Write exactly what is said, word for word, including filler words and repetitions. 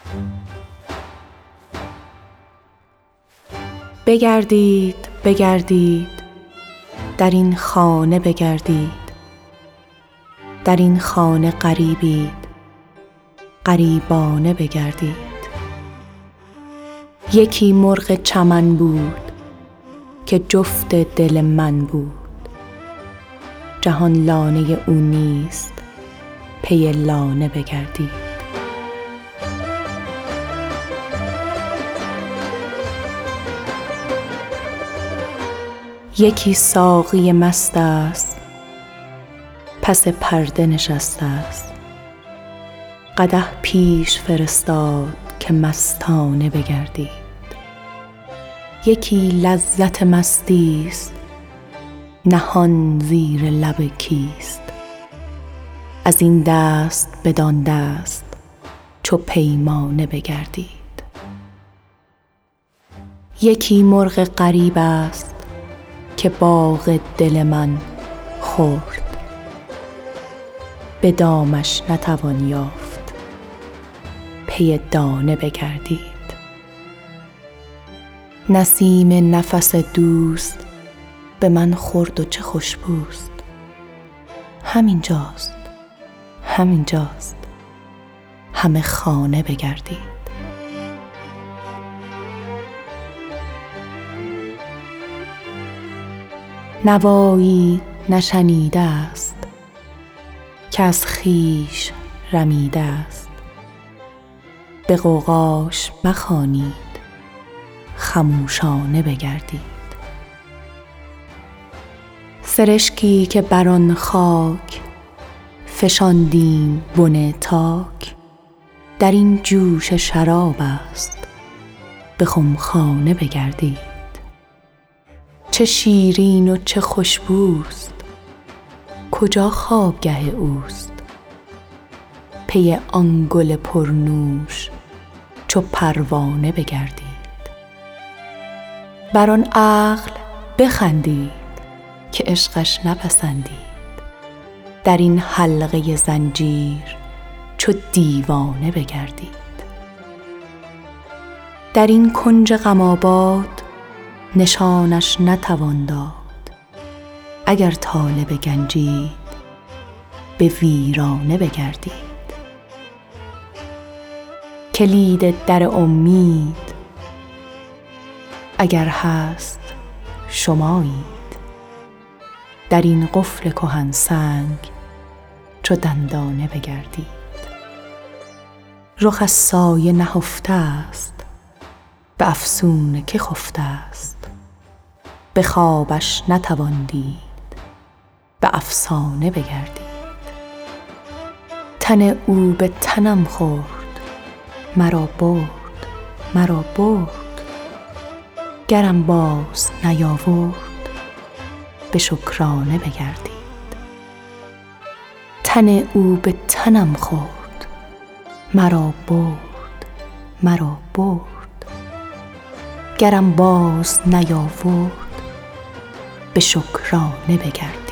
بگردید بگردید در این خانه بگردید، در این خانه غریبید، غریبانه بگردید. یکی مرغ چمن بود که جفت دل من بود، جهان لانه او نیست، پی لانه بگردید. یکی ساقی مست است، پس پرده نشسته است، قدح پیش فرستاد که مستانه بگردید. یکی لذت مستی است، نهان زیر لب کیست، از این دست بدان دست چو پیمانه بگردید. یکی مرغ غریب است که باغ دل من خورد، به دامش نتوان یافت، پی دانه بگردید. نسیم نفس دوست به من خورد و چه خوشبوست، همینجاست همینجاست، همه خانه بگردید. نوایی نشنیده است که از خویش رمیده است، به غوغاش مخوانید، خموشانه بگردید. سرشکی که بر آن خاک فشاندیم بن تاک، در این جوش شراب است، به خمخانه بگردید. چه شیرین و چه خوشبوست، کجا خوابگه اوست، پی آن گل پرنوش چو پروانه بگردید. بر آن عقل بخندید که عشقش نپسندید، در این حلقه زنجیر چو دیوانه بگردید. در این کنج غم آباد نشانش نتوان داد، اگر طالب گنجید به ویرانه بگردید. کلید در امید اگر هست شمایید، در این قفل کهن سنگ چو دندانه بگردید. رخ از سایه نهفته است، به افسون که خفته است، به خوابش نتوان دید، به افسانه بگردید. تن او به تنم خورد، مرا برد مرا برد، گرم باز نیاورد، به شکرانه بگردید. تن او به تنم خورد، مرا برد مرا برد، گرم باز نیاورد، به شکرانه بگردید.